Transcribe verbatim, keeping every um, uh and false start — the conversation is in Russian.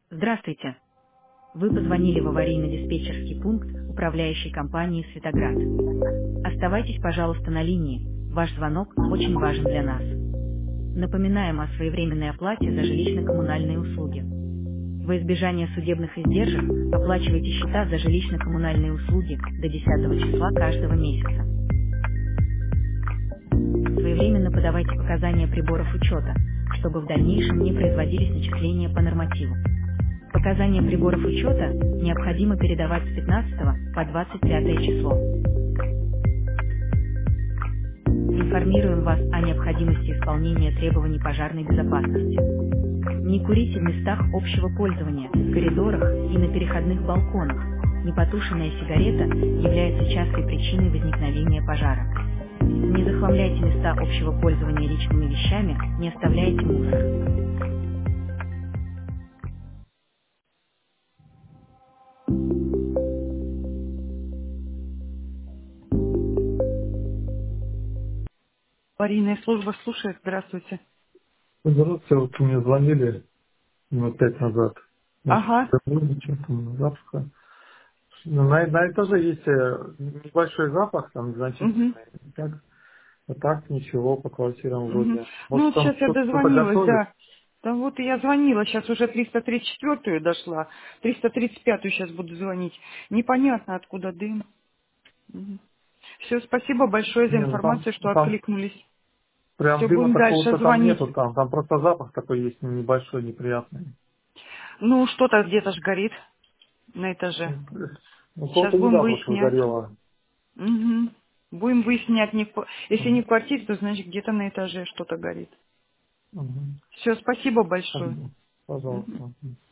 Здравствуйте. Вы позвонили в аварийно-диспетчерский пункт управляющей компании «Светоград». Оставайтесь, пожалуйста, на линии. Ваш звонок очень важен для нас. Напоминаем о своевременной оплате за жилищно-коммунальные услуги. Во избежание судебных издержек оплачивайте счета за жилищно-коммунальные услуги до десятого числа каждого месяца. Своевременно подавайте показания приборов учета, чтобы в дальнейшем не производились начисления по нормативу. Показания приборов учета необходимо передавать с пятнадцатого по двадцать пятое число. Информируем вас о необходимости исполнения требований пожарной безопасности. Не курите в местах общего пользования, в коридорах и на переходных балконах. Непотушенная сигарета является частой причиной возникновения пожара. Не захламляйте места общего пользования личными вещами, не оставляйте мусор. Аварийная служба слушает. Здравствуйте. Здравствуйте, вот мне звонили минут пять назад. Значит, Ага. что-то запаха. Ну, На, на этаже есть э, небольшой запах, там Угу. значительный. Так, а так ничего по квартирам Угу. вроде. Ну Может вот там сейчас я кто- кто-то дозвонилась, готовит? да. Да вот и я звонила, сейчас уже триста тридцать четвёртую дошла, триста тридцать пятую сейчас буду звонить. Непонятно, откуда дым. Все, спасибо большое за Не, ну там, информацию, что там откликнулись. прям Все, дыма будем дальше такого-то там звонить. нету, там, там просто запах такой есть небольшой, неприятный. Ну, что-то где-то ж горит на этаже. Ну, у Сейчас кого-то будем недавно что выяснять. горело. Угу. Будем выяснять, не в п- если не Мгм. в квартире, то значит где-то на этаже что-то горит. Мгм. Все, спасибо большое. Мгм. Пожалуйста.